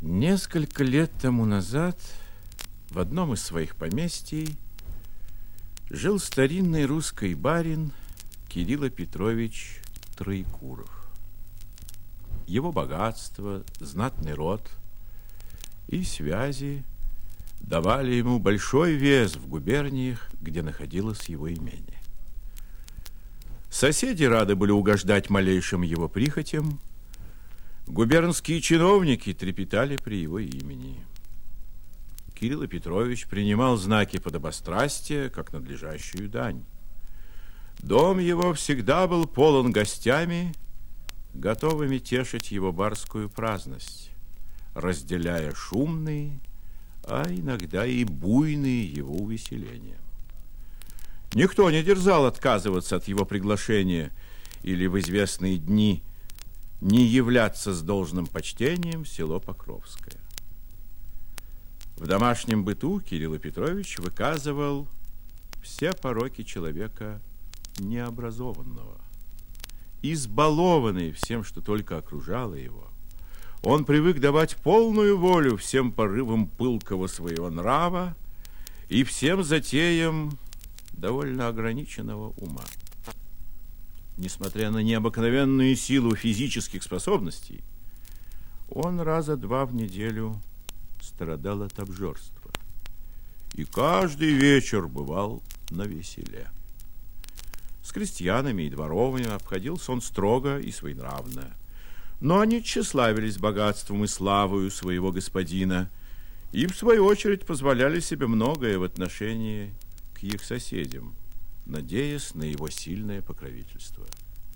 Несколько лет тому назад в одном из своих поместий жил старинный русский барин Кирилл Петрович Троекуров. Его богатство, знатный род и связи давали ему большой вес в губерниях, где находилось его имение. Соседи рады были угождать малейшим его прихотям. Губернские чиновники трепетали при его имени. Кирилл Петрович принимал знаки подобострастия, как надлежащую дань. Дом его всегда был полон гостями, готовыми тешить его барскую праздность, разделяя шумные, а иногда и буйные его увеселения. Никто не дерзал отказываться от его приглашения или в известные дни не являться с должным почтением в село Покровское. В домашнем быту Кирилл Петрович выказывал все пороки человека необразованного. Избалованный всем, что только окружало его, он привык давать полную волю всем порывам пылкого своего нрава и всем затеям довольно ограниченного ума. Несмотря на необыкновенную силу физических способностей, он раза два в неделю страдал от обжорства и каждый вечер бывал навеселе. С крестьянами и дворовыми обходился он строго и своенравно, но они тщеславились богатством и славою своего господина и, в свою очередь, позволяли себе многое в отношении к их соседям, надеясь на его сильное покровительство.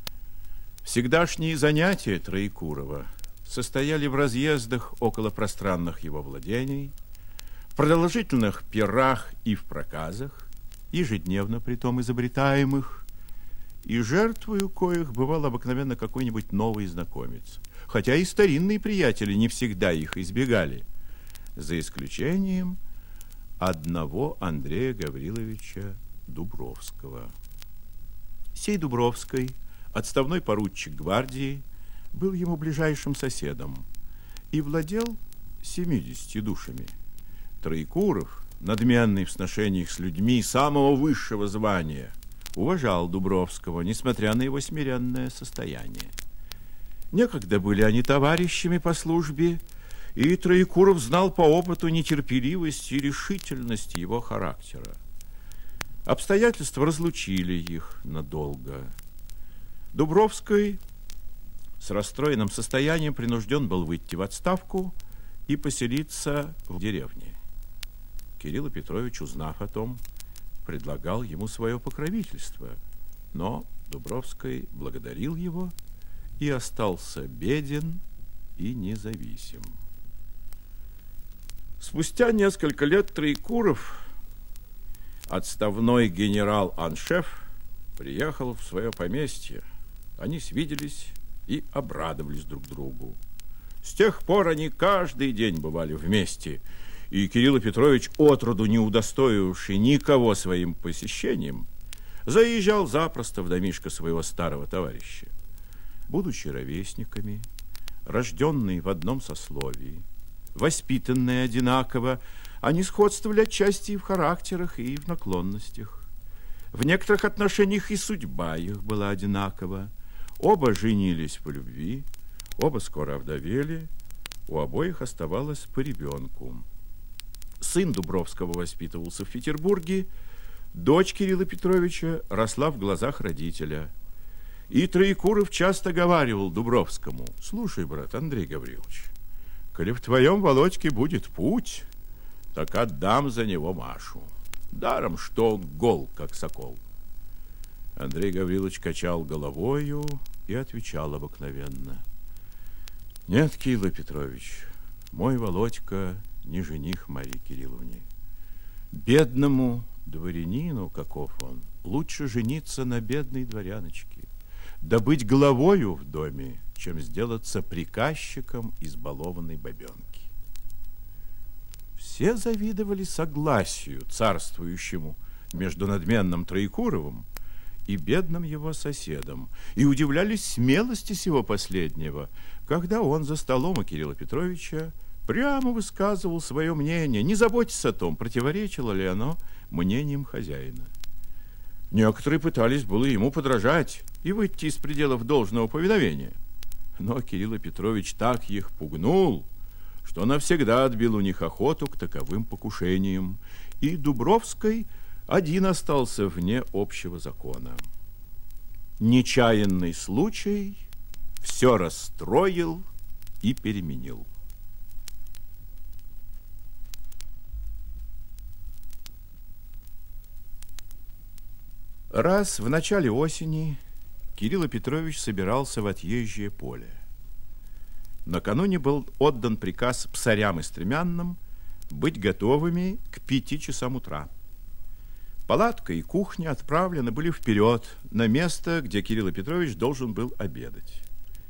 Всегдашние занятия Троекурова состояли в разъездах около пространных его владений, в продолжительных пирах и в проказах, ежедневно притом изобретаемых, и жертвою коих бывал обыкновенно какой-нибудь новый знакомец, хотя и старинные приятели не всегда их избегали, за исключением одного Андрея Гавриловича Дубровского. Сей Дубровский, отставной поручик гвардии, был ему ближайшим соседом и владел 70 душами. Троекуров, надменный в сношениях с людьми самого высшего звания, уважал Дубровского, несмотря на его смиренное состояние. Некогда были они товарищами по службе, и Троекуров знал по опыту нетерпеливость и решительность его характера. Обстоятельства разлучили их надолго. Дубровский с расстроенным состоянием принужден был выйти в отставку и поселиться в деревне. Кирилл Петрович, узнав о том, предлагал ему свое покровительство, но Дубровский благодарил его и остался беден и независим. Спустя несколько лет Троекуров, отставной генерал-аншеф, приехал в свое поместье. Они свиделись и обрадовались друг другу. С тех пор они каждый день бывали вместе, и Кирилл Петрович, отроду не удостоивший никого своим посещением, заезжал запросто в домишко своего старого товарища. Будучи ровесниками, рожденные в одном сословии, воспитанные одинаково, они сходствовали отчасти и в характерах, и в наклонностях. В некоторых отношениях и судьба их была одинакова. Оба женились по любви, оба скоро овдовели, у обоих оставалось по ребенку. Сын Дубровского воспитывался в Петербурге, дочь Кирилла Петровича росла в глазах родителя. И Троекуров часто говаривал Дубровскому: «Слушай, брат, Андрей Гаврилович, коли в твоем Володьке будет путь, так отдам за него Машу. Даром, что гол, как сокол». Андрей Гаврилович качал головою и отвечал обыкновенно: «Нет, Кирилл Петрович, мой Володька не жених Марии Кирилловне. Бедному дворянину, каков он, лучше жениться на бедной дворяночке, да быть главою в доме, чем сделаться приказчиком избалованной бабенки». Все завидовали согласию царствующему между надменным Троекуровым и бедным его соседом, и удивлялись смелости сего последнего, когда он за столом у Кирилла Петровича прямо высказывал свое мнение, не заботясь о том, противоречило ли оно мнениям хозяина. Некоторые пытались было ему подражать и выйти из пределов должного повиновения. Но Кирилл Петрович так их пугнул, что навсегда отбил у них охоту к таковым покушениям, и Дубровский один остался вне общего закона. Нечаянный случай все расстроил и переменил. Раз в начале осени Кирилл Петрович собирался в отъезжее поле. Накануне был отдан приказ псарям и стремянным быть готовыми к 5 часам утра. Палатка и кухня отправлены были вперед, на место, где Кирилл Петрович должен был обедать.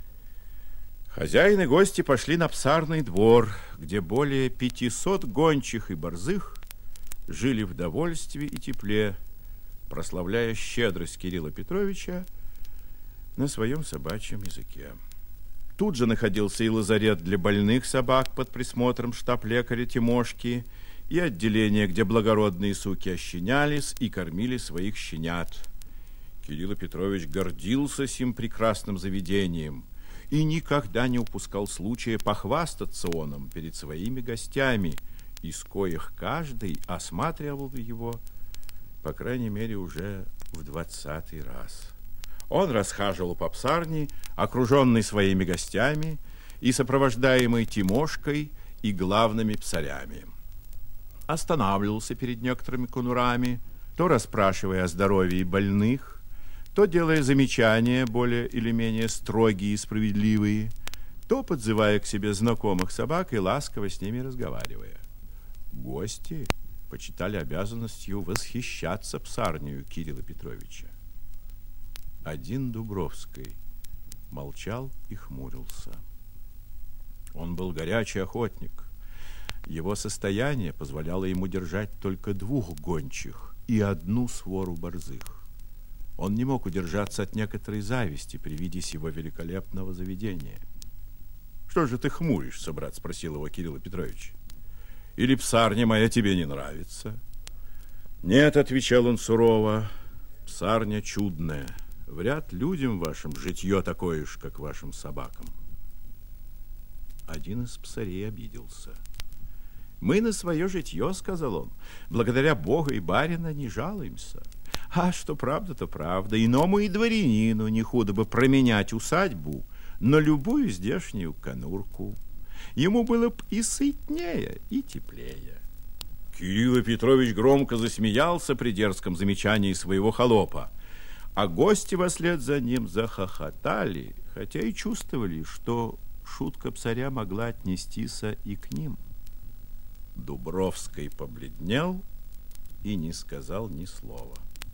Хозяин и гости пошли на псарный двор, где более 500 гончих и борзых жили в довольстве и тепле, прославляя щедрость Кирилла Петровича на своем собачьем языке. Тут же находился и лазарет для больных собак под присмотром штаб-лекаря Тимошки, и отделение, где благородные суки ощенялись и кормили своих щенят. Кирилл Петрович гордился сим прекрасным заведением и никогда не упускал случая похвастаться оном перед своими гостями, из коих каждый осматривал его, по крайней мере, уже в 20-й раз. Он расхаживал по псарне, окруженный своими гостями и сопровождаемый Тимошкой и главными псарями. Останавливался перед некоторыми конурами, то расспрашивая о здоровье больных, то делая замечания более или менее строгие и справедливые, то подзывая к себе знакомых собак и ласково с ними разговаривая. Гости почитали обязанностью восхищаться псарнею Кирилла Петровича. Один Дубровский молчал и хмурился. Он был горячий охотник. Его состояние позволяло ему держать только 2 гончих и 1 свору борзых. Он не мог удержаться от некоторой зависти при виде сего великолепного заведения. «Что же ты хмуришься, брат?» — спросил его Кирилл Петрович. «Или псарня моя тебе не нравится?» «Нет», — отвечал он сурово, — «псарня чудная. Вряд людям вашим житье такое ж, как вашим собакам». Один из псарей обиделся. «Мы на свое житье, — сказал он, — благодаря Бога и барина не жалуемся. А что правда, то правда. Иному и дворянину не худо бы променять усадьбу на любую здешнюю конурку. Ему было б и сытнее, и теплее». Кирилл Петрович громко засмеялся при дерзком замечании своего холопа, а гости вслед за ним захохотали, хотя и чувствовали, что шутка псаря могла отнестися и к ним. Дубровский побледнел и не сказал ни слова.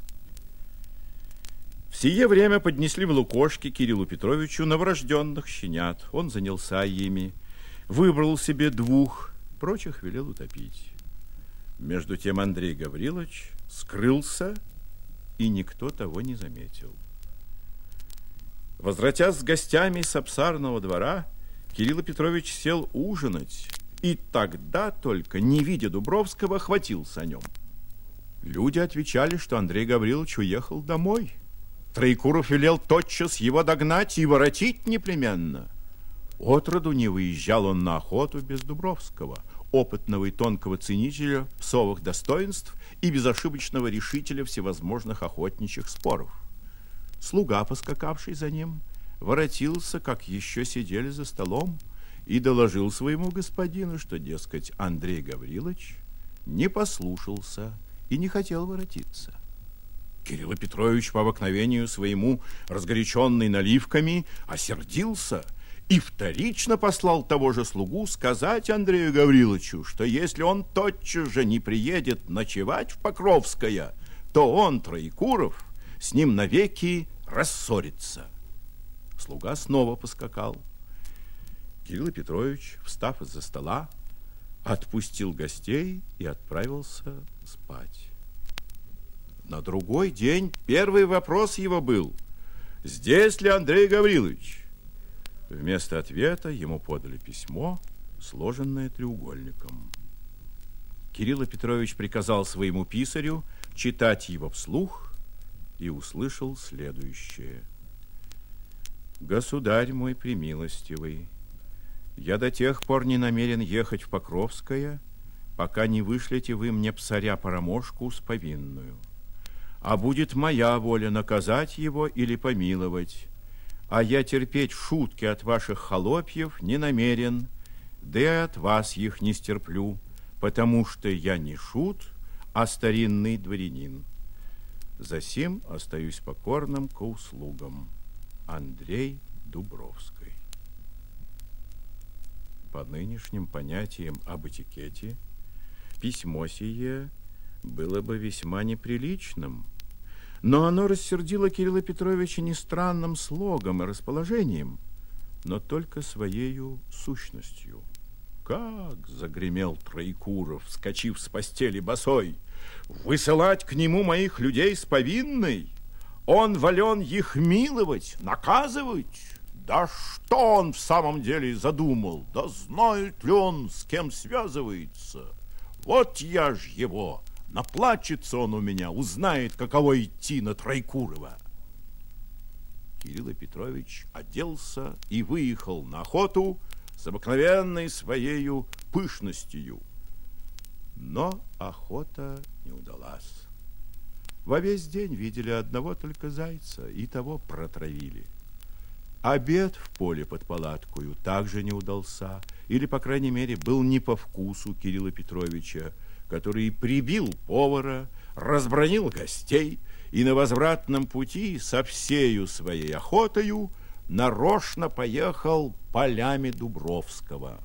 В сие время поднесли в лукошки Кириллу Петровичу новорожденных щенят. Он занялся ими, выбрал себе 2, прочих велел утопить. Между тем Андрей Гаврилович скрылся, и никто того не заметил. Возвратясь с гостями с псарного двора, Кирилл Петрович сел ужинать, и тогда только, не видя Дубровского, хватился о нем. Люди отвечали, что Андрей Гаврилович уехал домой. Троекуров велел тотчас его догнать и воротить непременно. Отроду не выезжал он на охоту без Дубровского, опытного и тонкого ценителя псовых достоинств и безошибочного решителя всевозможных охотничьих споров. Слуга, поскакавший за ним, воротился, как еще сидели за столом, и доложил своему господину, что, дескать, Андрей Гаврилович не послушался и не хотел воротиться. Кирилл Петрович по обыкновению своему, разгоряченный наливками, осердился и вторично послал того же слугу сказать Андрею Гавриловичу, что если он тотчас же не приедет ночевать в Покровское, то он, Троекуров, с ним навеки рассорится. Слуга снова поскакал. Кирилл Петрович, встав из-за стола, отпустил гостей и отправился спать. На другой день первый вопрос его был: здесь ли Андрей Гаврилович? Вместо ответа ему подали письмо сложенное треугольником. Кирилл Петрович приказал своему писарю читать его вслух и услышал следующее. «Государь мой премилостивый, я до тех пор не намерен ехать в Покровское, пока не вышлете вы мне псаря-парамошку с повинную. А будет моя воля наказать его или помиловать, а я терпеть шутки от ваших холопьев не намерен, да и от вас их не стерплю, потому что я не шут, а старинный дворянин. Засим остаюсь покорным ко услугам. Андрей Дубровский». По нынешним понятиям об этикете, письмо сие было бы весьма неприличным, но оно рассердило Кирилла Петровича не странным слогом и расположением, но только своею сущностью. «Как!» — загремел Троекуров, вскочив с постели босой. «Высылать к нему моих людей с повинной? Он волен их миловать, наказывать? Да что он в самом деле задумал? Да знает ли он, с кем связывается? Вот я ж его! Наплачется он у меня, узнает, каково идти на Троекурова». Кирилл Петрович оделся и выехал на охоту с обыкновенной своею пышностью. Но охота не удалась. Во весь день видели одного только зайца, и того протравили. Обед в поле под палаткою также не удался, или, по крайней мере, был не по вкусу Кирилла Петровича, который прибил повара, разбранил гостей и на возвратном пути со всею своей охотою нарочно поехал полями Дубровского.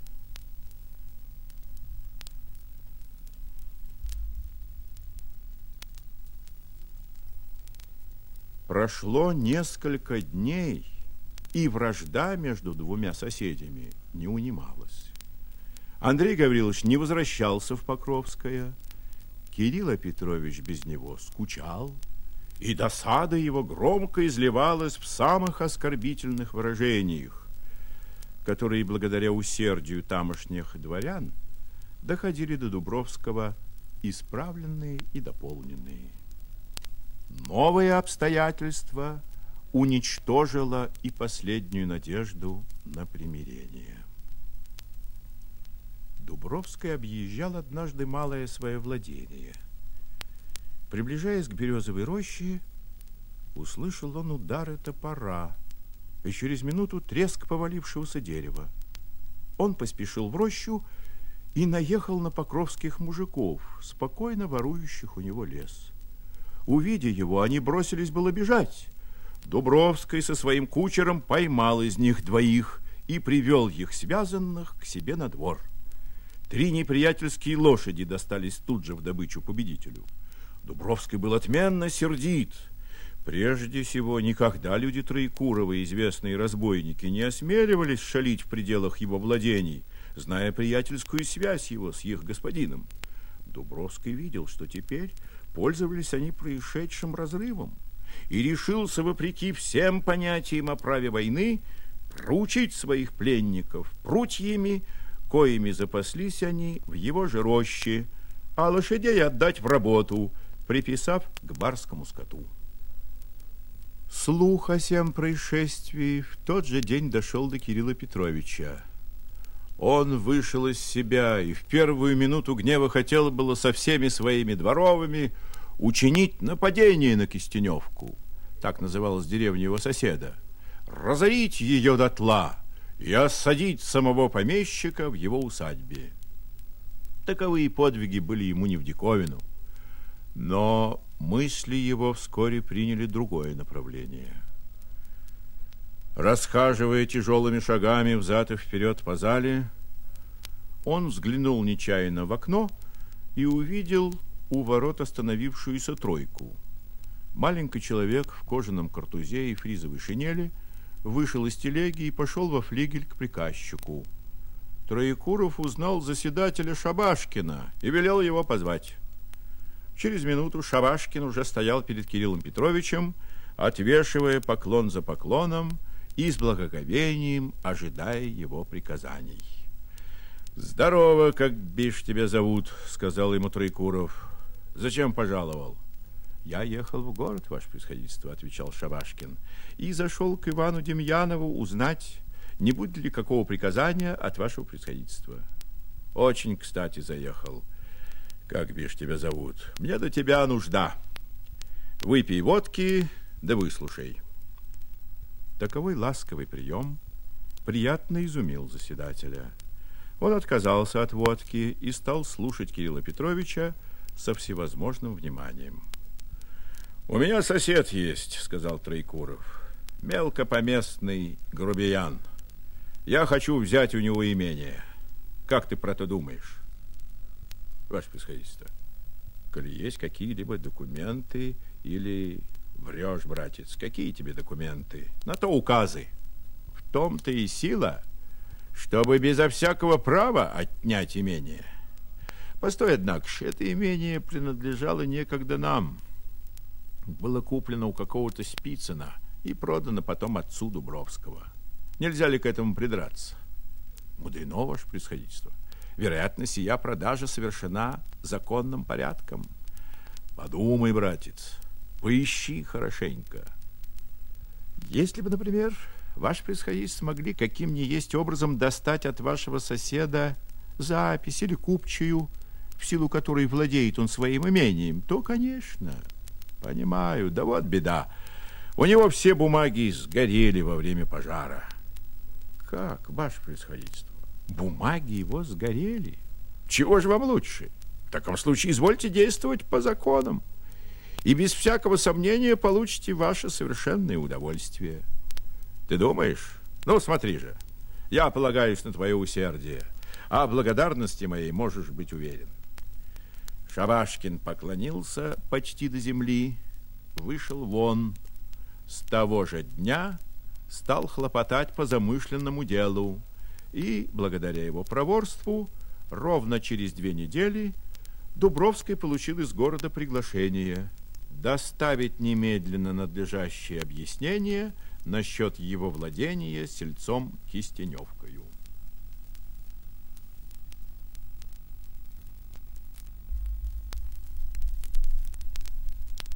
Прошло несколько дней, и вражда между двумя соседями не унималась. Андрей Гаврилович не возвращался в Покровское, Кирилл Петрович без него скучал, и досада его громко изливалась в самых оскорбительных выражениях, которые, благодаря усердию тамошних дворян, доходили до Дубровского исправленные и дополненные. Новое обстоятельство уничтожило и последнюю надежду на примирение. Дубровский объезжал однажды малое свое владение. Приближаясь к березовой роще, услышал он удары топора и через минуту треск повалившегося дерева. Он поспешил в рощу и наехал на покровских мужиков, спокойно ворующих у него лес. Увидя его, они бросились было бежать. Дубровский со своим кучером поймал из них двоих и привел их связанных к себе на двор. 3 неприятельские лошади достались тут же в добычу победителю. Дубровский был отменно сердит. Прежде всего, никогда люди Троекурова, известные разбойники, не осмеливались шалить в пределах его владений, зная приятельскую связь его с их господином. Дубровский видел, что теперь пользовались они происшедшим разрывом, и решился, вопреки всем понятиям о праве войны, проучить своих пленников прутьями, коими запаслись они в его же роще, а лошадей отдать в работу, приписав к барскому скоту. Слух о сем происшествии в тот же день дошел до Кирилла Петровича. Он вышел из себя и в первую минуту гнева хотел было со всеми своими дворовыми учинить нападение на Кистеневку, так называлась деревня его соседа, разорить ее дотла и осадить самого помещика в его усадьбе. Таковые подвиги были ему не в диковину, но мысли его вскоре приняли другое направление. Расхаживая тяжелыми шагами взад и вперед по зале, он взглянул нечаянно в окно и увидел у ворот остановившуюся тройку. Маленький человек в кожаном картузе и фризовой шинели вышел из телеги и пошел во флигель к приказчику. Троекуров узнал заседателя Шабашкина и велел его позвать. Через минуту Шабашкин уже стоял перед Кириллом Петровичем, отвешивая поклон за поклоном и с благоговением ожидая его приказаний. Здорово, как бишь тебя зовут, сказал ему Троекуров. Зачем пожаловал? Я ехал в город, ваше превосходительство, отвечал Шабашкин, и зашел к Ивану Демьянову узнать, не будет ли какого приказания от вашего превосходительства. Очень кстати заехал. Как бишь тебя зовут? Мне до тебя нужда. Выпей водки, да выслушай. Таковой ласковый прием приятно изумил заседателя. Он отказался от водки и стал слушать Кирилла Петровича со всевозможным вниманием. «У меня сосед есть», — сказал Троекуров, — «мелкопоместный грубиян. Я хочу взять у него имение. Как ты про это думаешь?» «Ваше превосходительство, коли есть какие-либо документы или врешь, братец, какие тебе документы? На то указы. В том-то и сила, чтобы безо всякого права отнять имение. Постой, однако ж, это имение принадлежало некогда нам. Было куплено у какого-то Спицына и продано потом отцу Дубровского. Нельзя ли к этому придраться?» «Мудрено, ваше превосходительство. Вероятно, сия продажа совершена законным порядком. Подумай, братец, поищи хорошенько. Если бы, например, ваше превосходительство могли каким ни есть образом достать от вашего соседа запись или купчую, в силу которой владеет он своим имением, то, конечно, понимаю, да вот беда. У него все бумаги сгорели во время пожара». «Как, ваше превосходительство? Бумаги его сгорели? Чего же вам лучше? В таком случае извольте действовать по законам, и без всякого сомнения получите ваше совершенное удовольствие. Ты думаешь? Ну, смотри же, я полагаюсь на твое усердие, а в благодарности моей можешь быть уверен». Шабашкин поклонился почти до земли, вышел вон. С того же дня стал хлопотать по замышленному делу, и, благодаря его проворству, ровно через 2 недели Дубровский получил из города приглашение доставить немедленно надлежащее объяснение насчет его владения сельцом Кистеневка.